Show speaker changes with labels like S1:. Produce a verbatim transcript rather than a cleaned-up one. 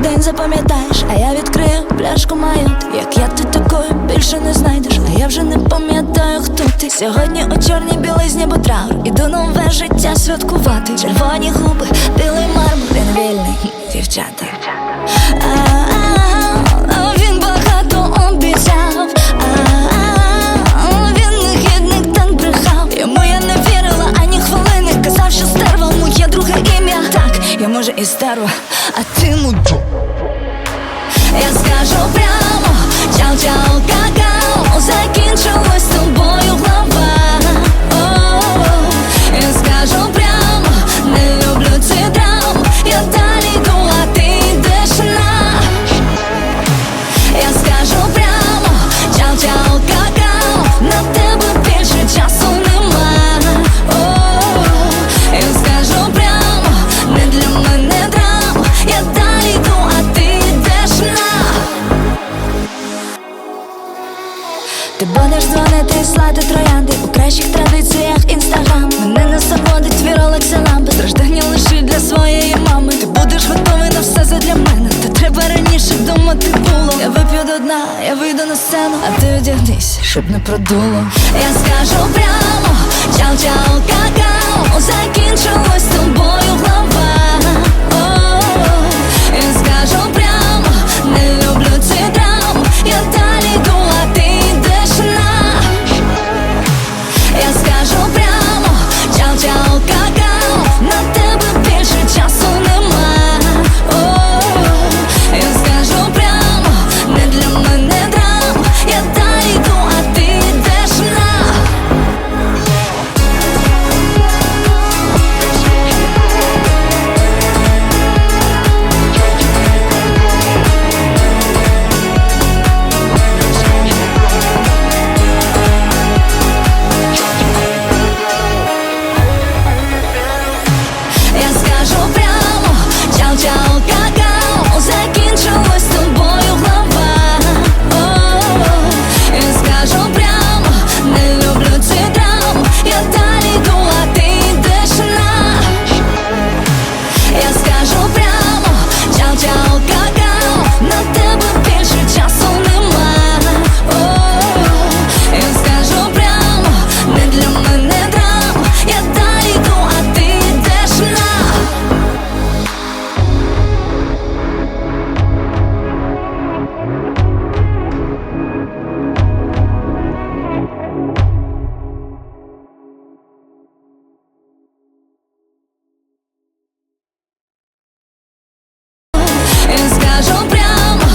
S1: день запам'ятаєш, а я відкрию пляшку маю. Як я, ти такою більше не знайдеш, а я вже не пам'ятаю, хто ти. Сьогодні у чорній білизні, бо траур, іду нове життя святкувати. Червоні губи, білий мармур, він вільний, дівчата. А-а-а, він багато обіцяв, а-а-а, він негідник, так брехав. Йому я не вірила ані хвилини, казав, що стерва моє друге ім'я. Так, я може і стерва, а ти мудро. Я скажу прямо, чау-чау, какао, закінчилась з тобою глава. О-о-о. Я скажу прямо, не люблю ці драм. Я далі йду, а ти йдеш на. Я скажу прямо, чау-чау, какао, на тебе більше часу нема. О-о-о. Я скажу прямо, не для мене драм. Я далі йду, а ти йдеш на. Ти будеш дзвонити і слати троянди у кращих традиціях інстаграм. Мене не заводить твій Ролекс і лампи, страждання лишить для своєї мами. Ти будеш готовий на все задля мене, та треба раніше думати було. Я вип'ю до дна, я вийду на сцену, а ти одягнись, щоб не продуло. Я скажу прямо,